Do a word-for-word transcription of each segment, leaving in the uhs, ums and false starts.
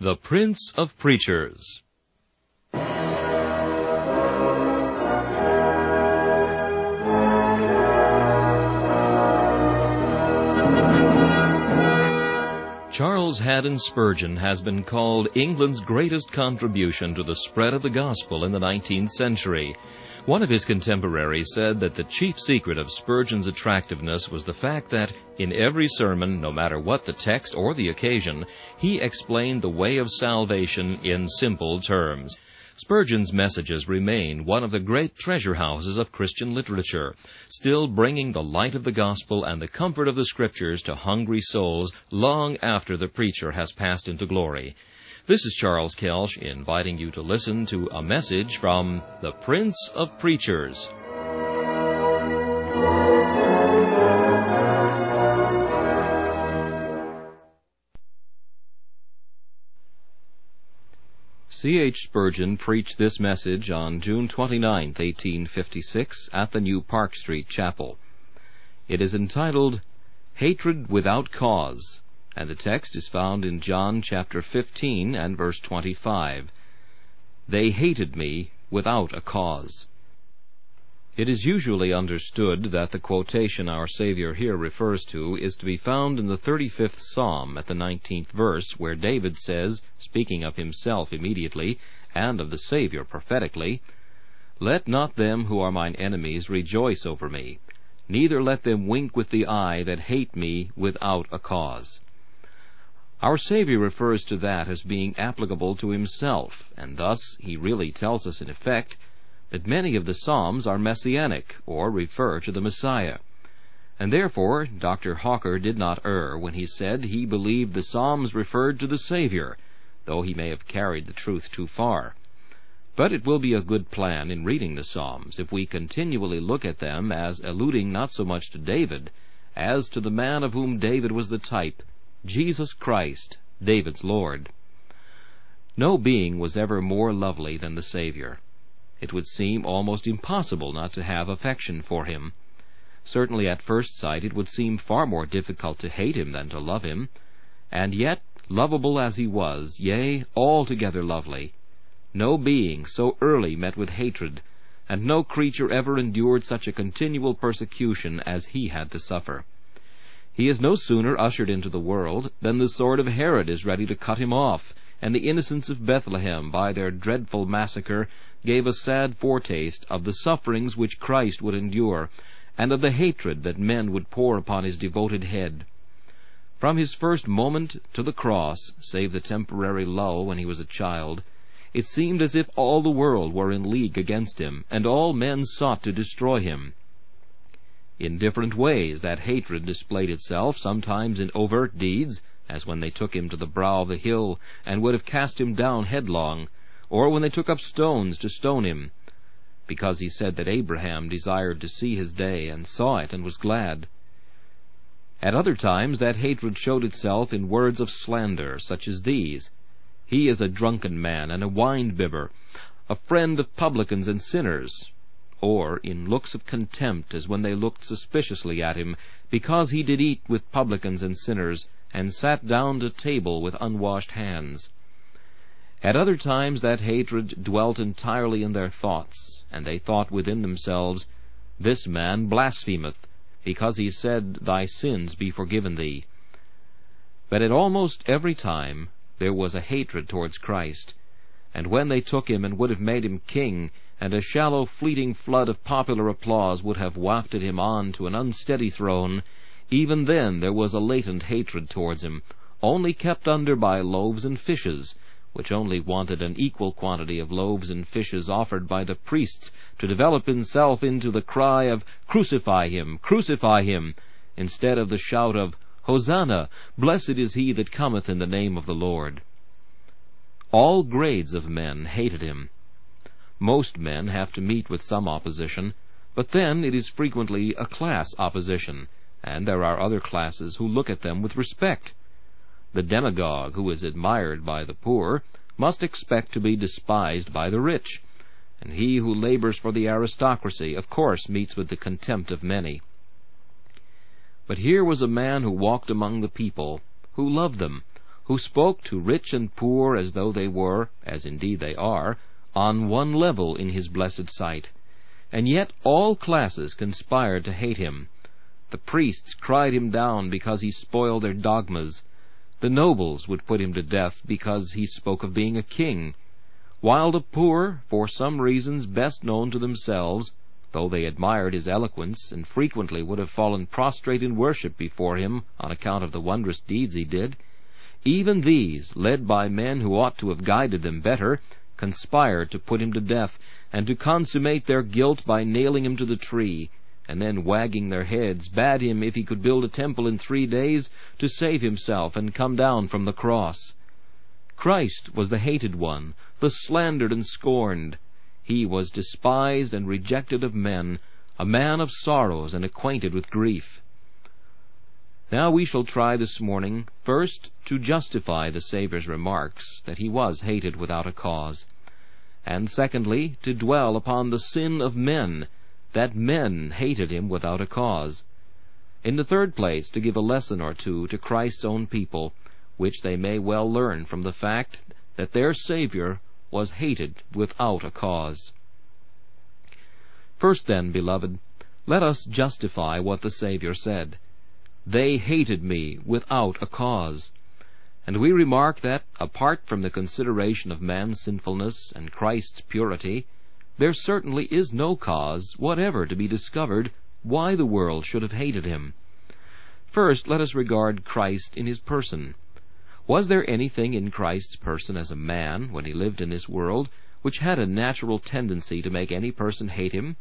The Prince of Preachers. Charles Haddon Spurgeon has been called England's greatest contribution to the spread of the gospel in the nineteenth century. One of his contemporaries said that the chief secret of Spurgeon's attractiveness was the fact that, in every sermon, no matter what the text or the occasion, he explained the way of salvation in simple terms. Spurgeon's messages remain one of the great treasure houses of Christian literature, still bringing the light of the gospel and the comfort of the Scriptures to hungry souls long after the preacher has passed into glory. This is Charles Kelsch inviting you to listen to a message from the Prince of Preachers. C H Spurgeon preached this message on June twenty-ninth, eighteen fifty-six, at the New Park Street Chapel. It is entitled, Hatred Without Cause, and the text is found in John chapter fifteen and verse twenty-five. They hated me without a cause. It is usually understood that the quotation our Savior here refers to is to be found in the thirty-fifth Psalm at the nineteenth verse, where David says, speaking of himself immediately, and of the Savior prophetically, Let not them who are mine enemies rejoice over me, neither let them wink with the eye that hate me without a cause. Our Savior refers to that as being applicable to himself, and thus he really tells us in effect that many of the Psalms are messianic, or refer to the Messiah. And therefore Doctor Hawker did not err when he said he believed the Psalms referred to the Savior, though he may have carried the truth too far. But it will be a good plan in reading the Psalms if we continually look at them as alluding not so much to David as to the man of whom David was the type, Jesus Christ, David's Lord. No being was ever more lovely than the Savior. It would seem almost impossible not to have affection for him. Certainly at first sight it would seem far more difficult to hate him than to love him. And yet, lovable as he was, yea, altogether lovely, no being so early met with hatred, and no creature ever endured such a continual persecution as he had to suffer. He is no sooner ushered into the world than the sword of Herod is ready to cut him off, and the innocents of Bethlehem, by their dreadful massacre, gave a sad foretaste of the sufferings which Christ would endure, and of the hatred that men would pour upon his devoted head. From his first moment to the cross, save the temporary lull when he was a child, it seemed as if all the world were in league against him, and all men sought to destroy him. In different ways that hatred displayed itself, sometimes in overt deeds, as when they took him to the brow of the hill and would have cast him down headlong, or when they took up stones to stone him, because he said that Abraham desired to see his day, and saw it, and was glad. At other times that hatred showed itself in words of slander, such as these: He is a drunken man, and a wine-bibber, a friend of publicans and sinners, or in looks of contempt, as when they looked suspiciously at him, because he did eat with publicans and sinners, and sat down to table with unwashed hands. At other times that hatred dwelt entirely in their thoughts, and they thought within themselves, This man blasphemeth, because he said, Thy sins be forgiven thee. But at almost every time there was a hatred towards Christ, and when they took him and would have made him king, and a shallow fleeting flood of popular applause would have wafted him on to an unsteady throne, even then there was a latent hatred towards him, only kept under by loaves and fishes, which only wanted an equal quantity of loaves and fishes offered by the priests to develop himself into the cry of, Crucify him, crucify him, instead of the shout of, Hosanna, blessed is he that cometh in the name of the Lord. All grades of men hated him. Most men have to meet with some opposition, but then it is frequently a class opposition, and there are other classes who look at them with respect. The demagogue who is admired by the poor must expect to be despised by the rich, and he who labors for the aristocracy of course meets with the contempt of many. But here was a man who walked among the people, who loved them, who spoke to rich and poor as though they were, as indeed they are, on one level in his blessed sight. And yet all classes conspired to hate him. The priests cried him down because he spoiled their dogmas. The nobles would put him to death because he spoke of being a king, while the poor, for some reasons best known to themselves, though they admired his eloquence and frequently would have fallen prostrate in worship before him on account of the wondrous deeds he did, even these, led by men who ought to have guided them better, conspired to put him to death, and to consummate their guilt by nailing him to the tree, and then, wagging their heads, bade him, if he could build a temple in three days, to save himself and come down from the cross. Christ was the hated one, the slandered and scorned. He was despised and rejected of men, a man of sorrows and acquainted with grief. Now we shall try this morning, first, to justify the Saviour's remarks that he was hated without a cause, and secondly, to dwell upon the sin of men, that men hated him without a cause. In the third place, to give a lesson or two to Christ's own people, which they may well learn from the fact that their Savior was hated without a cause. First then, beloved, let us justify what the Savior said. They hated me without a cause. And we remark that, apart from the consideration of man's sinfulness and Christ's purity, there certainly is no cause whatever to be discovered why the world should have hated him. First, let us regard Christ in his person. Was there anything in Christ's person as a man, when he lived in this world, which had a natural tendency to make any person hate him?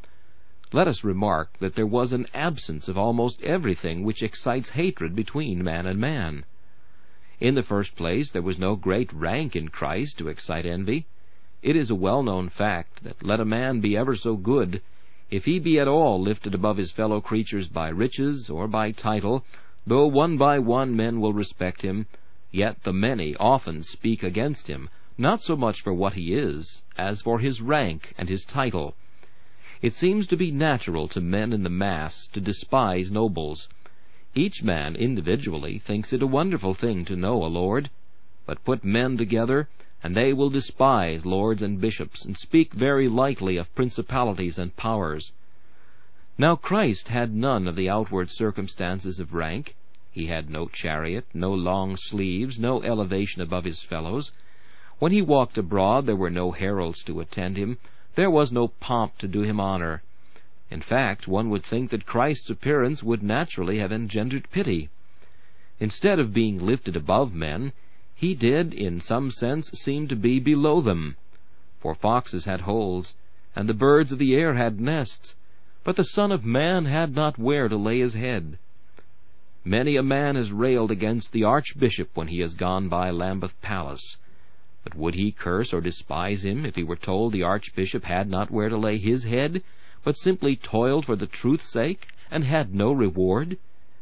Let us remark that there was an absence of almost everything which excites hatred between man and man. In the first place, there was no great rank in Christ to excite envy. It is a well-known fact that let a man be ever so good, if he be at all lifted above his fellow creatures by riches or by title, though one by one men will respect him, yet the many often speak against him, not so much for what he is, as for his rank and his title. It seems to be natural to men in the mass to despise nobles. Each man individually thinks it a wonderful thing to know a lord, but put men together, and they will despise lords and bishops, and speak very lightly of principalities and powers. Now Christ had none of the outward circumstances of rank. He had no chariot, no long sleeves, no elevation above his fellows. When he walked abroad, there were no heralds to attend him. There was no pomp to do him honor. In fact, one would think that Christ's appearance would naturally have engendered pity. Instead of being lifted above men, he did, in some sense, seem to be below them. For foxes had holes, and the birds of the air had nests, but the Son of Man had not where to lay his head. Many a man has railed against the Archbishop when he has gone by Lambeth Palace. But would he curse or despise him if he were told the Archbishop had not where to lay his head, but simply toiled for the truth's sake, and had no reward?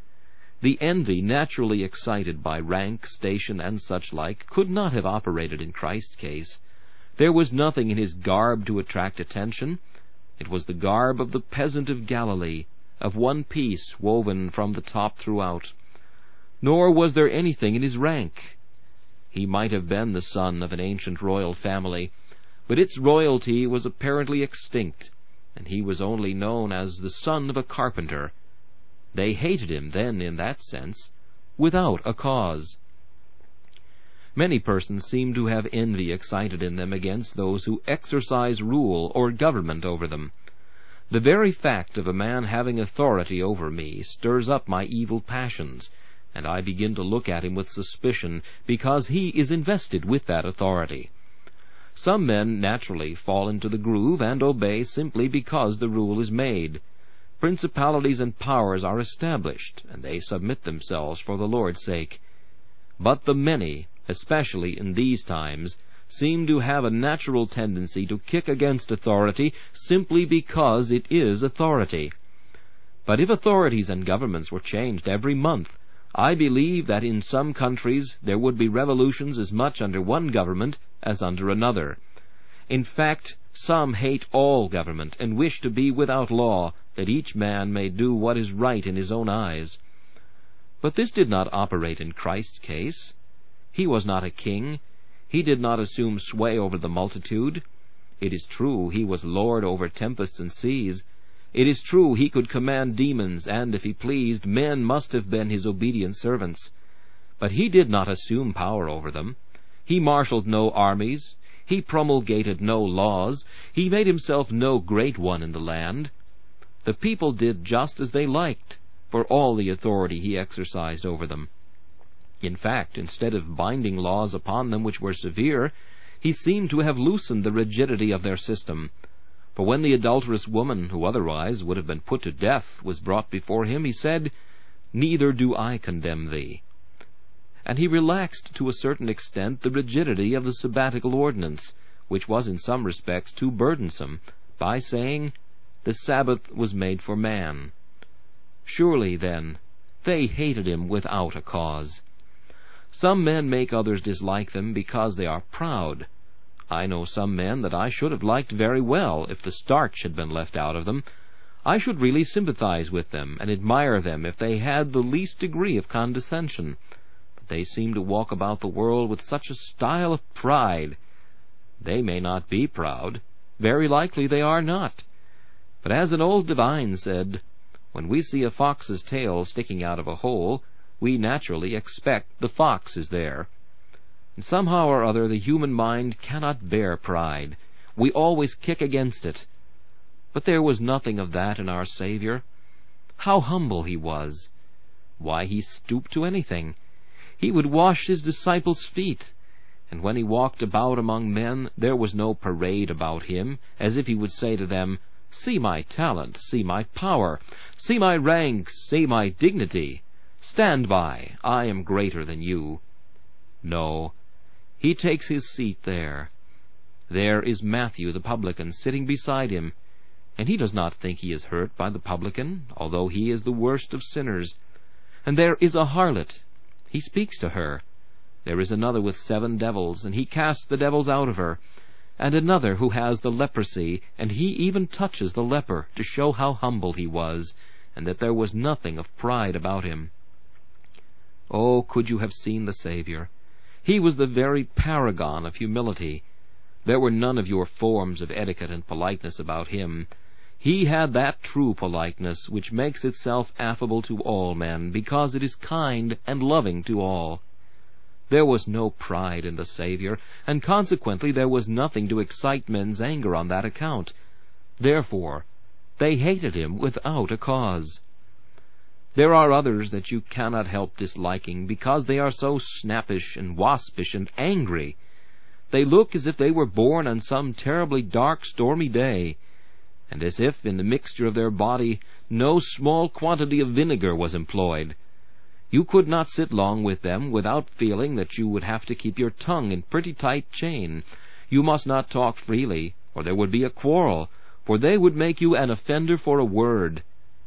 The envy naturally excited by rank, station, and such like could not have operated in Christ's case. There was nothing in his garb to attract attention. It was the garb of the peasant of Galilee, of one piece woven from the top throughout. Nor was there anything in his rank. He might have been the son of an ancient royal family, but its royalty was apparently extinct, and he was only known as the son of a carpenter. They hated him then in that sense, without a cause. Many persons seem to have envy excited in them against those who exercise rule or government over them. The very fact of a man having authority over me stirs up my evil passions, and I begin to look at him with suspicion, because he is invested with that authority. Some men naturally fall into the groove and obey simply because the rule is made. Principalities and powers are established, and they submit themselves for the Lord's sake. But the many, especially in these times, seem to have a natural tendency to kick against authority simply because it is authority. But if authorities and governments were changed every month, I believe that in some countries there would be revolutions as much under one government as under another. In fact, some hate all government and wish to be without law, that each man may do what is right in his own eyes. But this did not operate in Christ's case. He was not a king. He did not assume sway over the multitude. It is true he was lord over tempests and seas. It is true he could command demons, and, if he pleased, men must have been his obedient servants. But he did not assume power over them. He marshaled no armies. He promulgated no laws. He made himself no great one in the land. The people did just as they liked, for all the authority he exercised over them. In fact, instead of binding laws upon them which were severe, he seemed to have loosened the rigidity of their system. For when the adulterous woman, who otherwise would have been put to death, was brought before him, he said, "Neither do I condemn thee." And he relaxed to a certain extent the rigidity of the sabbatical ordinance, which was in some respects too burdensome, by saying, "The Sabbath was made for man." Surely, then, they hated him without a cause. Some men make others dislike them because they are proud. I know some men that I should have liked very well if the starch had been left out of them. I should really sympathize with them and admire them if they had the least degree of condescension. But they seem to walk about the world with such a style of pride. They may not be proud. Very likely they are not. But as an old divine said, when we see a fox's tail sticking out of a hole, we naturally expect the fox is there. And somehow or other the human mind cannot bear pride. We always kick against it. But there was nothing of that in our Savior. How humble he was! Why, he stooped to anything. He would wash his disciples' feet. And when he walked about among men, there was no parade about him, as if he would say to them, "See my talent, see my power, see my rank, see my dignity. Stand by, I am greater than you." No, he takes his seat there. There is Matthew the publican sitting beside him, and he does not think he is hurt by the publican, although he is the worst of sinners. And there is a harlot. He speaks to her. There is another with seven devils, and he casts the devils out of her. And another who has the leprosy, and he even touches the leper to show how humble he was, and that there was nothing of pride about him. Oh, could you have seen the Savior! He was the very paragon of humility. There were none of your forms of etiquette and politeness about him. He had that true politeness which makes itself affable to all men, because it is kind and loving to all. There was no pride in the Savior, and consequently there was nothing to excite men's anger on that account. Therefore, they hated him without a cause. There are others that you cannot help disliking, because they are so snappish and waspish and angry. They look as if they were born on some terribly dark, stormy day, and as if in the mixture of their body no small quantity of vinegar was employed. You could not sit long with them without feeling that you would have to keep your tongue in pretty tight chain. You must not talk freely, or there would be a quarrel, for they would make you an offender for a word.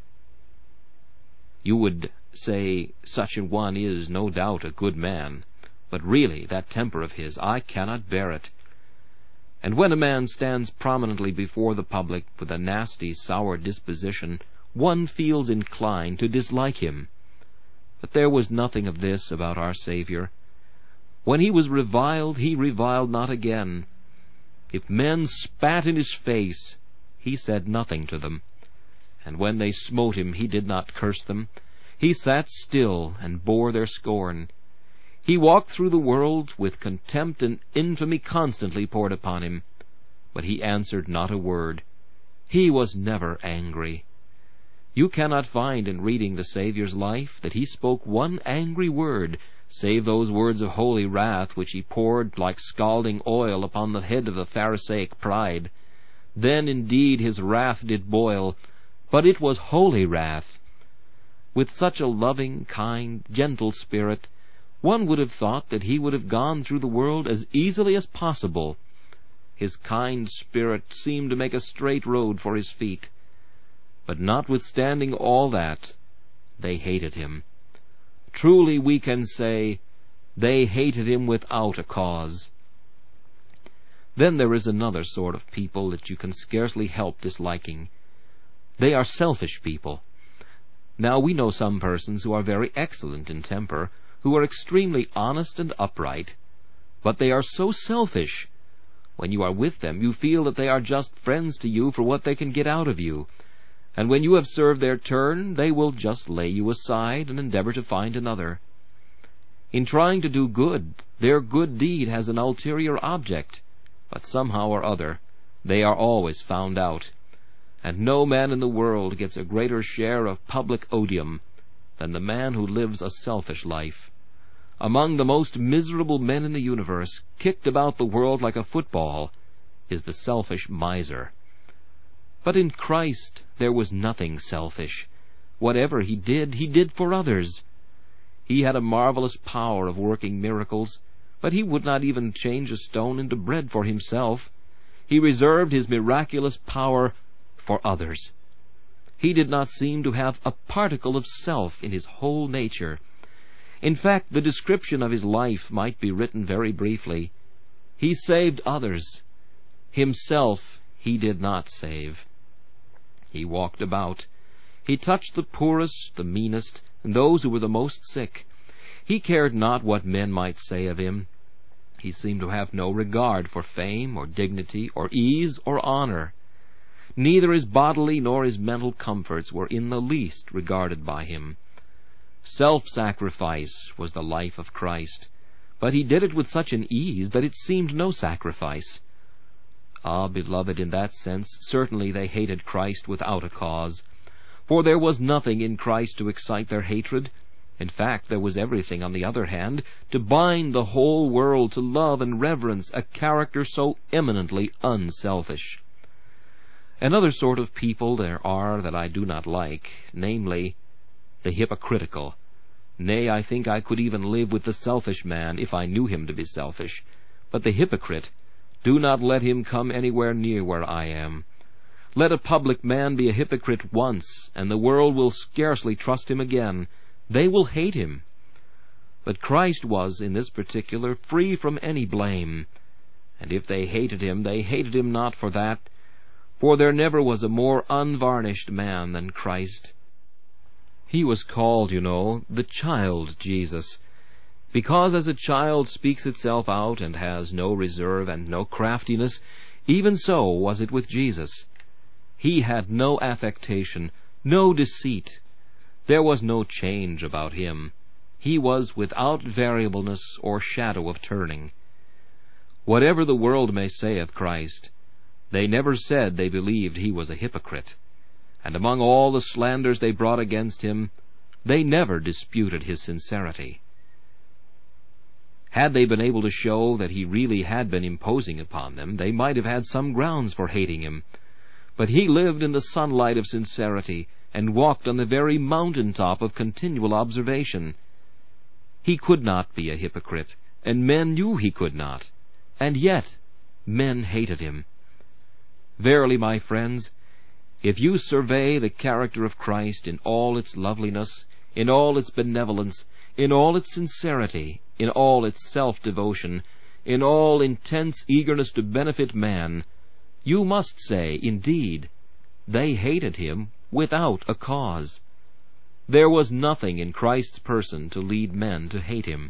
You would say, "Such an one is, no doubt, a good man, but really that temper of his, I cannot bear it." And when a man stands prominently before the public with a nasty, sour disposition, one feels inclined to dislike him. But there was nothing of this about our Savior. When he was reviled, he reviled not again. If men spat in his face, he said nothing to them. And when they smote him, he did not curse them. He sat still and bore their scorn. He walked through the world with contempt and infamy constantly poured upon him, but he answered not a word. He was never angry. You cannot find in reading the Saviour's life that he spoke one angry word, save those words of holy wrath which he poured like scalding oil upon the head of the Pharisaic pride. Then indeed his wrath did boil, but it was holy wrath. With such a loving, kind, gentle spirit, one would have thought that he would have gone through the world as easily as possible. His kind spirit seemed to make a straight road for his feet. But notwithstanding all that, they hated him. Truly we can say, they hated him without a cause. Then there is another sort of people that you can scarcely help disliking. They are selfish people. Now we know some persons who are very excellent in temper, who are extremely honest and upright, but they are so selfish. When you are with them, you feel that they are just friends to you for what they can get out of you, and when you have served their turn, they will just lay you aside and endeavor to find another. In trying to do good, their good deed has an ulterior object, but somehow or other they are always found out, and no man in the world gets a greater share of public odium than the man who lives a selfish life. Among the most miserable men in the universe, kicked about the world like a football, is the selfish miser. But in Christ there was nothing selfish. Whatever he did, he did for others. He had a marvelous power of working miracles, but he would not even change a stone into bread for himself. He reserved his miraculous power for others. He did not seem to have a particle of self in his whole nature. In fact, the description of his life might be written very briefly. He saved others. Himself he did not save. He walked about. He touched the poorest, the meanest, and those who were the most sick. He cared not what men might say of him. He seemed to have no regard for fame or dignity or ease or honor. Neither his bodily nor his mental comforts were in the least regarded by him. Self-sacrifice was the life of Christ, but he did it with such an ease that it seemed no sacrifice. Ah, beloved, in that sense, certainly they hated Christ without a cause, for there was nothing in Christ to excite their hatred. In fact, there was everything, on the other hand, to bind the whole world to love and reverence a character so eminently unselfish. Another sort of people there are that I do not like, namely, the hypocritical. Nay, I think I could even live with the selfish man if I knew him to be selfish. But the hypocrite, do not let him come anywhere near where I am. Let a public man be a hypocrite once, and the world will scarcely trust him again. They will hate him. But Christ was, in this particular, free from any blame. And if they hated him, they hated him not for that, for there never was a more unvarnished man than Christ. He was called, you know, the child Jesus, because as a child speaks itself out and has no reserve and no craftiness, even so was it with Jesus. He had no affectation, no deceit. There was no change about him. He was without variableness or shadow of turning. Whatever the world may say of Christ, they never said they believed he was a hypocrite. And among all the slanders they brought against him, they never disputed his sincerity. Had they been able to show that he really had been imposing upon them, they might have had some grounds for hating him. But he lived in the sunlight of sincerity, and walked on the very mountain-top of continual observation. He could not be a hypocrite, and men knew he could not, and yet men hated him. Verily, my friends, if you survey the character of Christ in all its loveliness, in all its benevolence, in all its sincerity, in all its self-devotion, in all intense eagerness to benefit man, you must say, indeed, they hated him without a cause. There was nothing in Christ's person to lead men to hate him.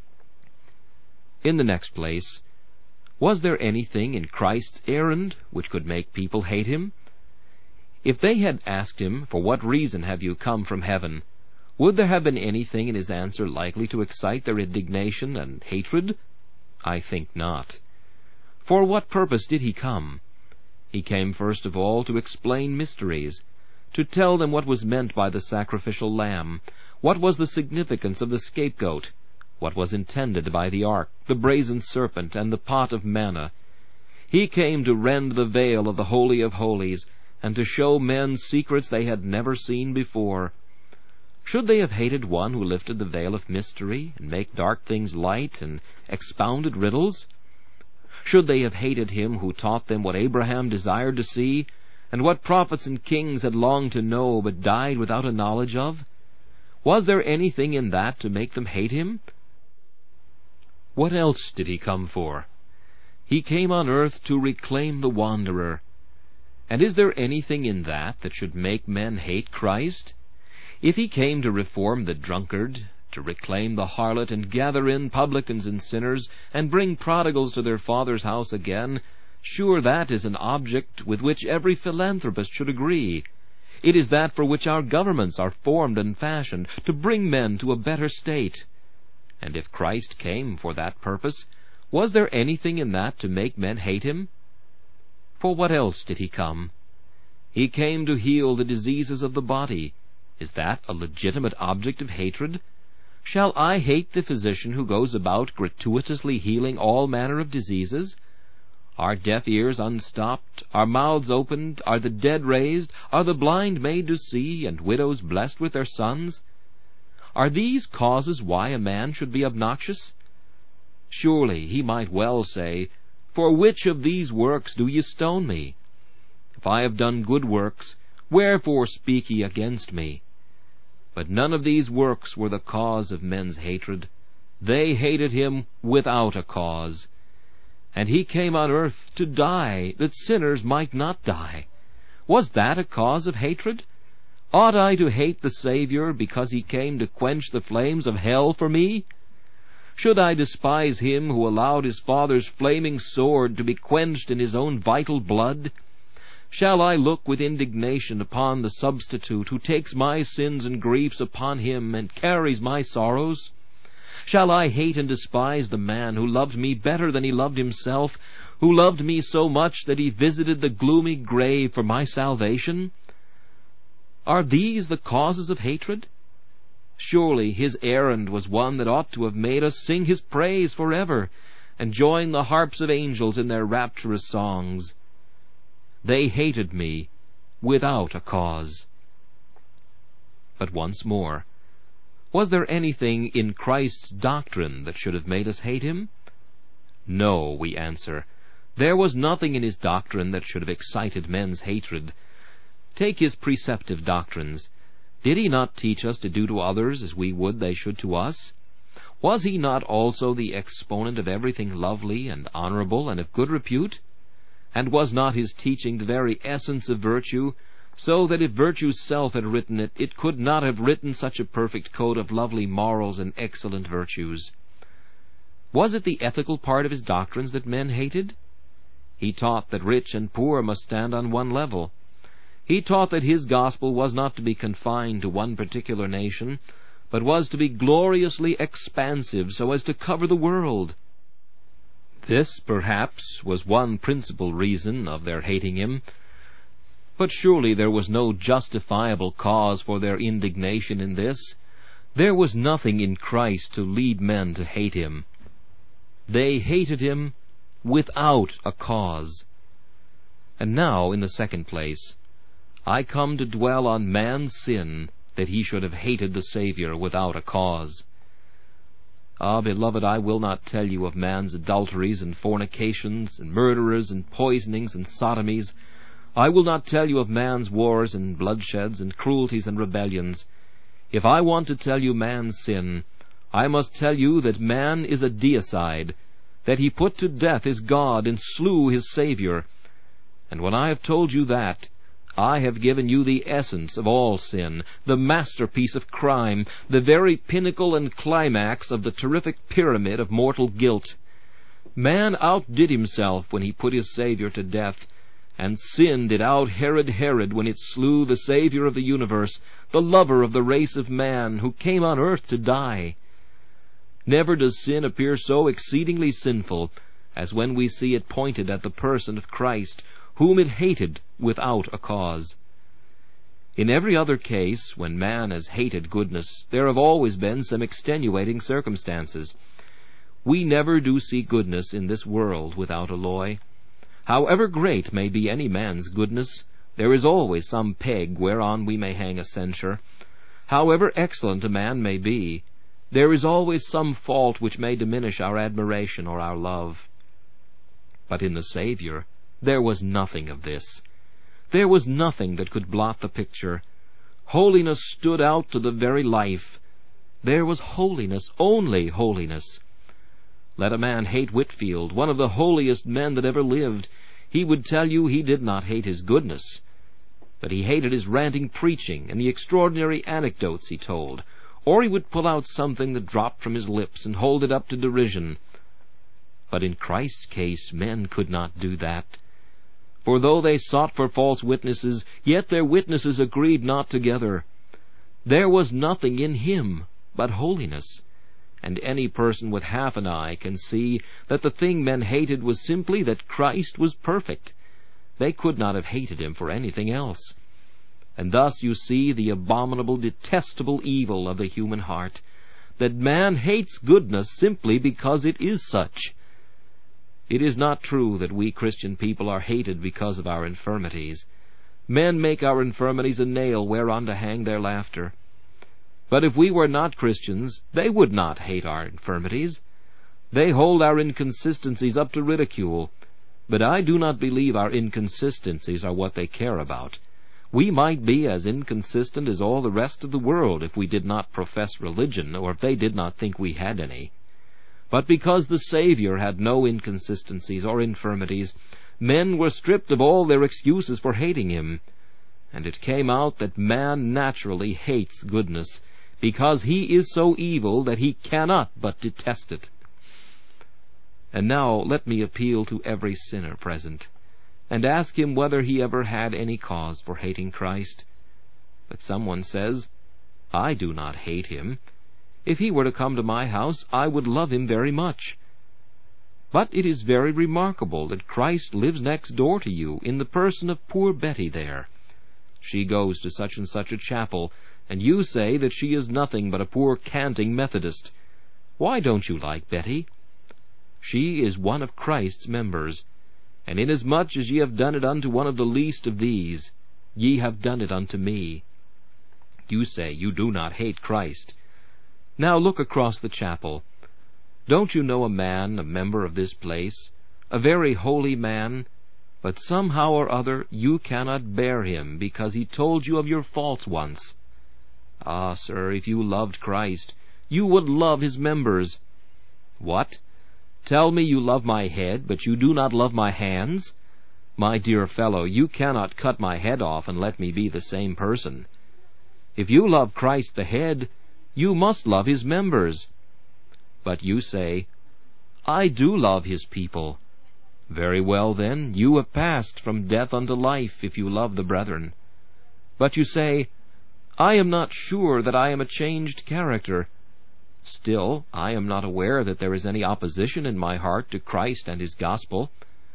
In the next place, was there anything in Christ's errand which could make people hate him? If they had asked him, "For what reason have you come from heaven?" would there have been anything in his answer likely to excite their indignation and hatred? I think not. For what purpose did he come? He came first of all to explain mysteries, to tell them what was meant by the sacrificial lamb, what was the significance of the scapegoat, what was intended by the ark, the brazen serpent, and the pot of manna. He came to rend the veil of the Holy of Holies, and to show men secrets they had never seen before. Should they have hated one who lifted the veil of mystery, and made dark things light, and expounded riddles? Should they have hated him who taught them what Abraham desired to see, and what prophets and kings had longed to know, but died without a knowledge of? Was there anything in that to make them hate him? What else did he come for? He came on earth to reclaim the wanderer. And is there anything in that that should make men hate Christ? If he came to reform the drunkard, to reclaim the harlot, and gather in publicans and sinners, and bring prodigals to their Father's house again, sure that is an object with which every philanthropist should agree. It is that for which our governments are formed and fashioned, to bring men to a better state. And if Christ came for that purpose, was there anything in that to make men hate him? For what else did he come? He came to heal the diseases of the body. Is that a legitimate object of hatred? Shall I hate the physician who goes about gratuitously healing all manner of diseases? Are deaf ears unstopped? Are mouths opened? Are the dead raised? Are the blind made to see, and widows blessed with their sons? Are these causes why a man should be obnoxious? Surely he might well say, For which of these works do ye stone me? If I have done good works, wherefore speak ye against me? But none of these works were the cause of men's hatred. They hated him without a cause. And he came on earth to die, that sinners might not die. Was that a cause of hatred? Ought I to hate the Savior because he came to quench the flames of hell for me? Should I despise him who allowed his Father's flaming sword to be quenched in his own vital blood? Shall I look with indignation upon the substitute who takes my sins and griefs upon him and carries my sorrows? Shall I hate and despise the man who loved me better than he loved himself, who loved me so much that he visited the gloomy grave for my salvation? Are these the causes of hatred? Surely his errand was one that ought to have made us sing his praise forever, and join the harps of angels in their rapturous songs. They hated me without a cause. But once more, was there anything in Christ's doctrine that should have made us hate him? No, we answer. There was nothing in his doctrine that should have excited men's hatred. Take his preceptive doctrines. Did he not teach us to do to others as we would they should to us? Was he not also the exponent of everything lovely and honorable and of good repute? And was not his teaching the very essence of virtue, so that if virtue's self had written it, it could not have written such a perfect code of lovely morals and excellent virtues? Was it the ethical part of his doctrines that men hated? He taught that rich and poor must stand on one level. He taught that his gospel was not to be confined to one particular nation, but was to be gloriously expansive so as to cover the world. This, perhaps, was one principal reason of their hating him. But surely there was no justifiable cause for their indignation in this. There was nothing in Christ to lead men to hate him. They hated him without a cause. And now, in the second place, I come to dwell on man's sin, that he should have hated the Savior without a cause. Ah, beloved, I will not tell you of man's adulteries and fornications and murderers and poisonings and sodomies. I will not tell you of man's wars and bloodsheds and cruelties and rebellions. If I want to tell you man's sin, I must tell you that man is a deicide, that he put to death his God and slew his Savior. And when I have told you that, I have given you the essence of all sin, the masterpiece of crime, the very pinnacle and climax of the terrific pyramid of mortal guilt. Man outdid himself when he put his Savior to death, and sin did out Herod Herod when it slew the Savior of the universe, the lover of the race of man, who came on earth to die. Never does sin appear so exceedingly sinful as when we see it pointed at the person of Christ, whom it hated without a cause. In every other case, when man has hated goodness, there have always been some extenuating circumstances. We never do see goodness in this world without alloy. However great may be any man's goodness, there is always some peg whereon we may hang a censure. However excellent a man may be, there is always some fault which may diminish our admiration or our love. But in the Savior, there was nothing of this. There was nothing that could blot the picture. Holiness stood out to the very life. There was holiness, only holiness. Let a man hate Whitefield, one of the holiest men that ever lived. He would tell you he did not hate his goodness, but he hated his ranting preaching and the extraordinary anecdotes he told, or he would pull out something that dropped from his lips and hold it up to derision. But in Christ's case men could not do that. For though they sought for false witnesses, yet their witnesses agreed not together. There was nothing in him but holiness, and any person with half an eye can see that the thing men hated was simply that Christ was perfect. They could not have hated him for anything else. And thus you see the abominable, detestable evil of the human heart, that man hates goodness simply because it is such. It is not true that we Christian people are hated because of our infirmities. Men make our infirmities a nail whereon to hang their laughter. But if we were not Christians, they would not hate our infirmities. They hold our inconsistencies up to ridicule. But I do not believe our inconsistencies are what they care about. We might be as inconsistent as all the rest of the world if we did not profess religion, or if they did not think we had any. But because the Savior had no inconsistencies or infirmities, men were stripped of all their excuses for hating him. And it came out that man naturally hates goodness, because he is so evil that he cannot but detest it. And now let me appeal to every sinner present, and ask him whether he ever had any cause for hating Christ. But someone says, I do not hate him. If he were to come to my house, I would love him very much. But it is very remarkable that Christ lives next door to you in the person of poor Betty there. She goes to such and such a chapel, and you say that she is nothing but a poor canting Methodist. Why don't you like Betty? She is one of Christ's members, and inasmuch as ye have done it unto one of the least of these, ye have done it unto me. You say you do not hate Christ. Now look across the chapel. Don't you know a man, a member of this place, a very holy man, but somehow or other you cannot bear him because he told you of your faults once? Ah, sir, if you loved Christ, you would love his members. What? Tell me you love my head, but you do not love my hands? My dear fellow, you cannot cut my head off and let me be the same person. If you love Christ the head, you must love his members. But you say, I do love his people. Very well, then, you have passed from death unto life, if you love the brethren. But you say, I am not sure that I am a changed character. Still, I am not aware that there is any opposition in my heart to Christ and his gospel.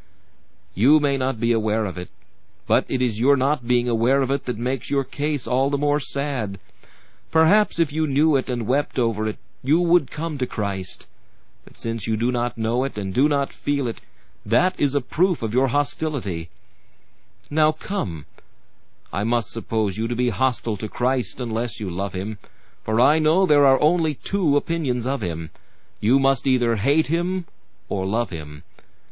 You may not be aware of it, but it is your not being aware of it that makes your case all the more sad. Perhaps if you knew it and wept over it, you would come to Christ. But since you do not know it and do not feel it, that is a proof of your hostility. Now come. I must suppose you to be hostile to Christ unless you love him, for I know there are only two opinions of him. You must either hate him or love him.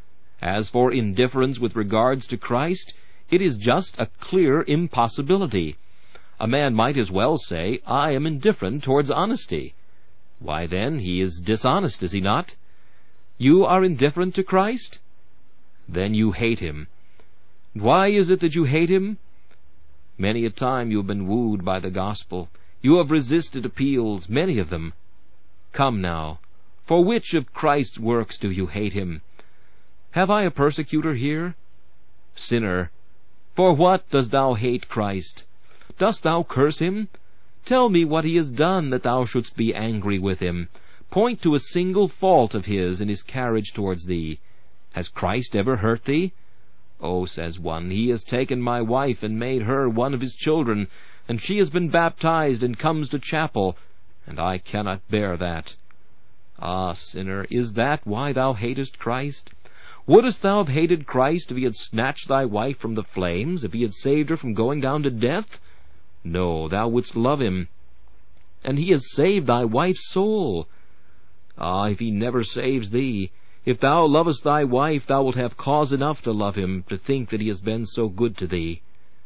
As for indifference with regards to Christ, it is just a clear impossibility. A man might as well say, I am indifferent towards honesty. Why then, he is dishonest, is he not? You are indifferent to Christ? Then you hate him. Why is it that you hate him? Many a time you have been wooed by the gospel. You have resisted appeals, many of them. Come now, for which of Christ's works do you hate him? Have I a persecutor here? Sinner, for what dost thou hate Christ? Dost thou curse him? Tell me what he has done that thou shouldst be angry with him. Point to a single fault of his in his carriage towards thee. Has Christ ever hurt thee? Oh, says one, he has taken my wife and made her one of his children, and she has been baptized and comes to chapel, and I cannot bear that. Ah, sinner, is that why thou hatest Christ? Wouldst thou have hated Christ if he had snatched thy wife from the flames, if he had saved her from going down to death? No, thou wouldst love him. And he has saved thy wife's soul. Ah, if he never saves thee, if thou lovest thy wife, thou wilt have cause enough to love him, to think that he has been so good to thee.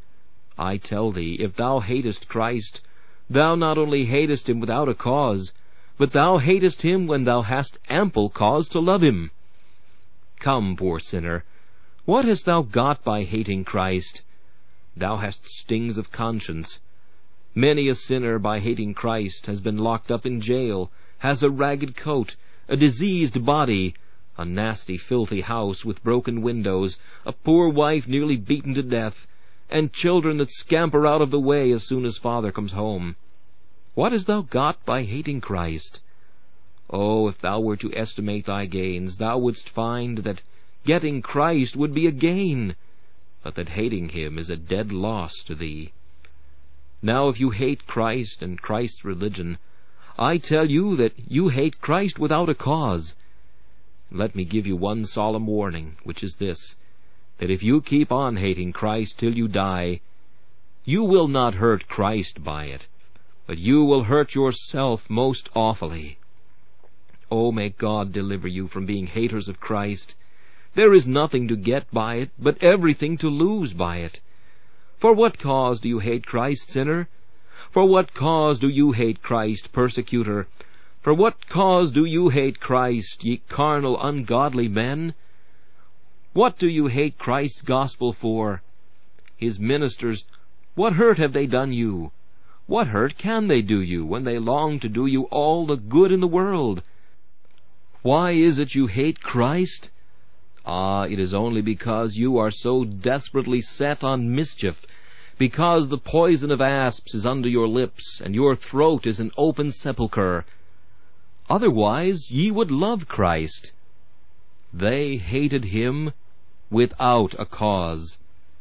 I tell thee, if thou hatest Christ, thou not only hatest him without a cause, but thou hatest him when thou hast ample cause to love him. Come, poor sinner, what hast thou got by hating Christ? Thou hast stings of conscience. Many a sinner, by hating Christ, has been locked up in jail, has a ragged coat, a diseased body, a nasty, filthy house with broken windows, a poor wife nearly beaten to death, and children that scamper out of the way as soon as father comes home. What hast thou got by hating Christ? Oh, if thou were to estimate thy gains, thou wouldst find that getting Christ would be a gain, but that hating him is a dead loss to thee. Now, if you hate Christ and Christ's religion, I tell you that you hate Christ without a cause. Let me give you one solemn warning, which is this, that if you keep on hating Christ till you die, you will not hurt Christ by it, but you will hurt yourself most awfully. Oh, may God deliver you from being haters of Christ. There is nothing to get by it, but everything to lose by it. For what cause do you hate Christ, sinner? For what cause do you hate Christ, persecutor? For what cause do you hate Christ, ye carnal, ungodly men? What do you hate Christ's gospel for? His ministers, what hurt have they done you? What hurt can they do you when they long to do you all the good in the world? Why is it you hate Christ? Ah, it is only because you are so desperately set on mischief, because the poison of asps is under your lips, and your throat is an open sepulchre. Otherwise ye would love Christ. They hated him without a cause.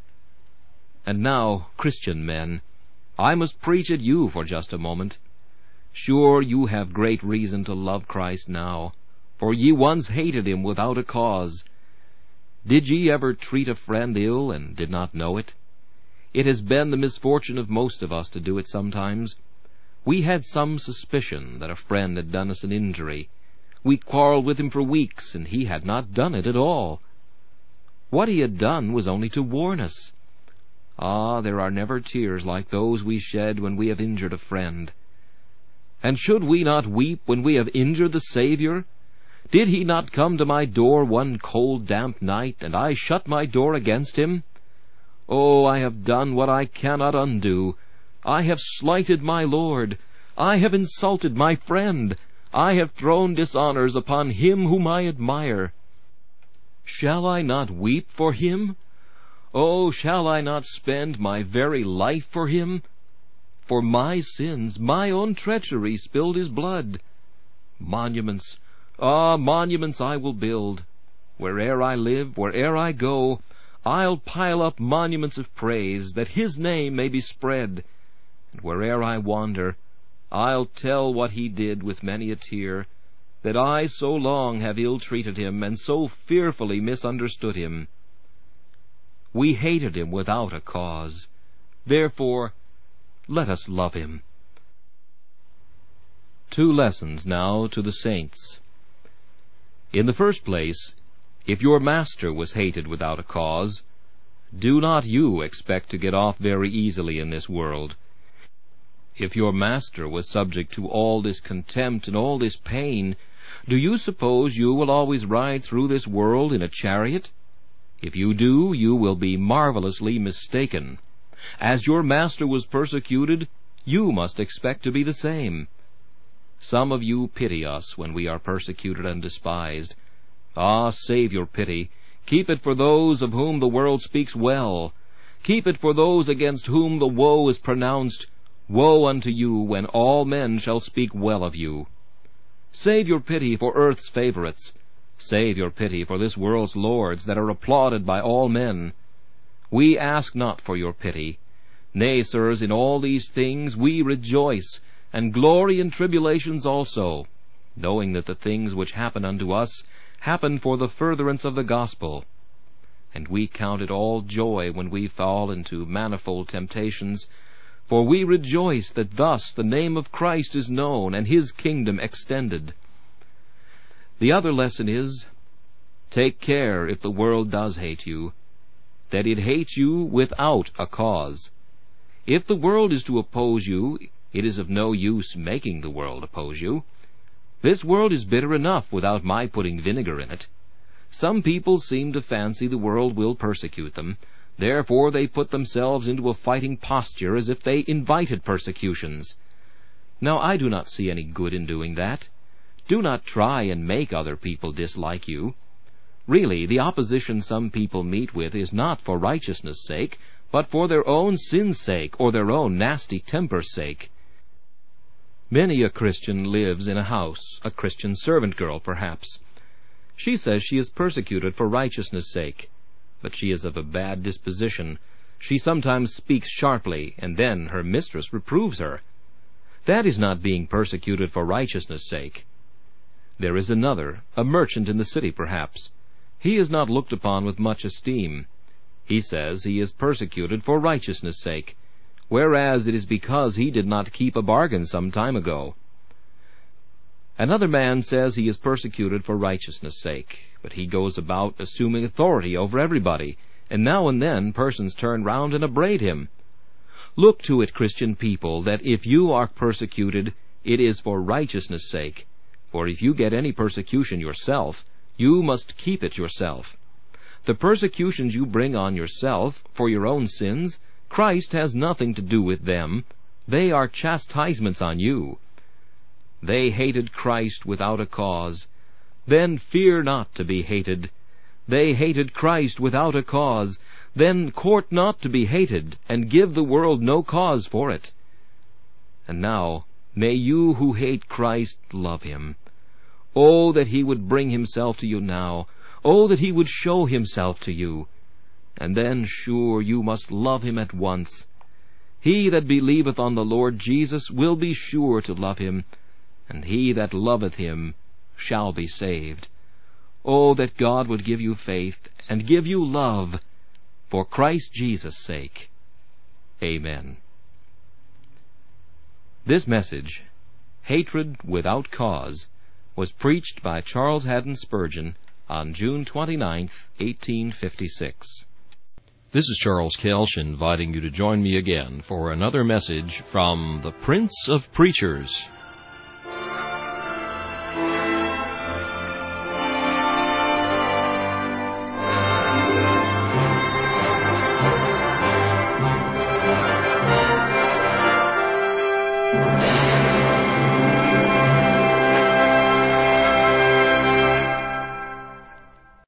And now, Christian men, I must preach at you for just a moment. Sure, you have great reason to love Christ now, for ye once hated him without a cause. Did ye ever treat a friend ill and did not know it? It has been the misfortune of most of us to do it sometimes. We had some suspicion that a friend had done us an injury. We quarreled with him for weeks, and he had not done it at all. What he had done was only to warn us. Ah, there are never tears like those we shed when we have injured a friend. And should we not weep when we have injured the Savior? Did he not come to my door one cold, damp night, and I shut my door against him? Oh, I have done what I cannot undo. I have slighted my Lord. I have insulted my friend. I have thrown dishonors upon him whom I admire. Shall I not weep for him? Oh, shall I not spend my very life for him? For my sins, my own treachery spilled his blood. Monuments, ah, monuments I will build. Where'er I live, where'er I go, I'll pile up monuments of praise, that his name may be spread. And where'er I wander, I'll tell what he did with many a tear, that I so long have ill-treated him, and so fearfully misunderstood him. We hated him without a cause. Therefore, let us love him. Two lessons now to the saints. In the first place, if your master was hated without a cause, do not you expect to get off very easily in this world. If your master was subject to all this contempt and all this pain, do you suppose you will always ride through this world in a chariot? If you do, you will be marvelously mistaken. As your master was persecuted, you must expect to be the same. Some of you pity us when we are persecuted and despised. Ah, save your pity. Keep it for those of whom the world speaks well. Keep it for those against whom the woe is pronounced. Woe unto you when all men shall speak well of you. Save your pity for earth's favorites. Save your pity for this world's lords that are applauded by all men. We ask not for your pity. Nay, sirs, in all these things we rejoice, and glory in tribulations also, knowing that the things which happen unto us happen for the furtherance of the gospel. And we count it all joy when we fall into manifold temptations, for we rejoice that thus the name of Christ is known, and his kingdom extended. The other lesson is, take care, if the world does hate you, that it hates you without a cause. If the world is to oppose you, it is of no use making the world oppose you. This world is bitter enough without my putting vinegar in it. Some people seem to fancy the world will persecute them. Therefore they put themselves into a fighting posture as if they invited persecutions. Now I do not see any good in doing that. Do not try and make other people dislike you. Really, the opposition some people meet with is not for righteousness' sake, but for their own sin's sake, or their own nasty temper's sake. Many a Christian lives in a house, a Christian servant girl perhaps. She says she is persecuted for righteousness' sake, but she is of a bad disposition. She sometimes speaks sharply, and then her mistress reproves her. That is not being persecuted for righteousness' sake. There is another, a merchant in the city perhaps. He is not looked upon with much esteem. He says he is persecuted for righteousness' sake, whereas it is because he did not keep a bargain some time ago. Another man says he is persecuted for righteousness' sake, but he goes about assuming authority over everybody, and now and then persons turn round and upbraid him. Look to it, Christian people, that if you are persecuted, it is for righteousness' sake, for if you get any persecution yourself, you must keep it yourself. The persecutions you bring on yourself for your own sins, Christ has nothing to do with them. They are chastisements on you. They hated Christ without a cause. Then fear not to be hated. They hated Christ without a cause. Then court not to be hated, and give the world no cause for it. And now, may you who hate Christ love him. Oh, that he would bring himself to you now. Oh, that he would show himself to you. And then, sure, you must love him at once. He that believeth on the Lord Jesus will be sure to love him, and he that loveth him shall be saved. Oh, that God would give you faith, and give you love, for Christ Jesus' sake. Amen. This message, Hatred Without Cause, was preached by Charles Haddon Spurgeon on June twenty-ninth, eighteen fifty-six. This is Charles Kelch inviting you to join me again for another message from the Prince of Preachers,